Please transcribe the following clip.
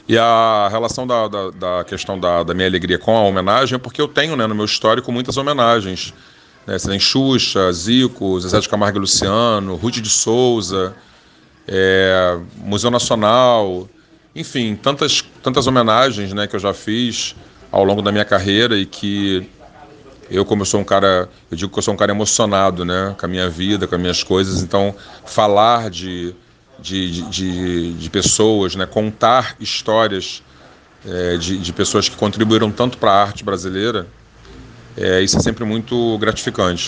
E a relação da questão da minha alegria com a homenagem é porque eu tenho, né, no meu histórico muitas homenagens. Né? Você tem Xuxa, Zico, Zezé de Camargo e Luciano, Ruth de Souza, Museu Nacional, enfim, tantas homenagens, né, que eu já fiz ao longo da minha carreira e que como eu sou um cara, eu digo que eu sou um cara emocionado, né, com a minha vida, com as minhas coisas, então falar de pessoas, né, contar histórias de pessoas que contribuíram tanto para a arte brasileira, isso é sempre muito gratificante.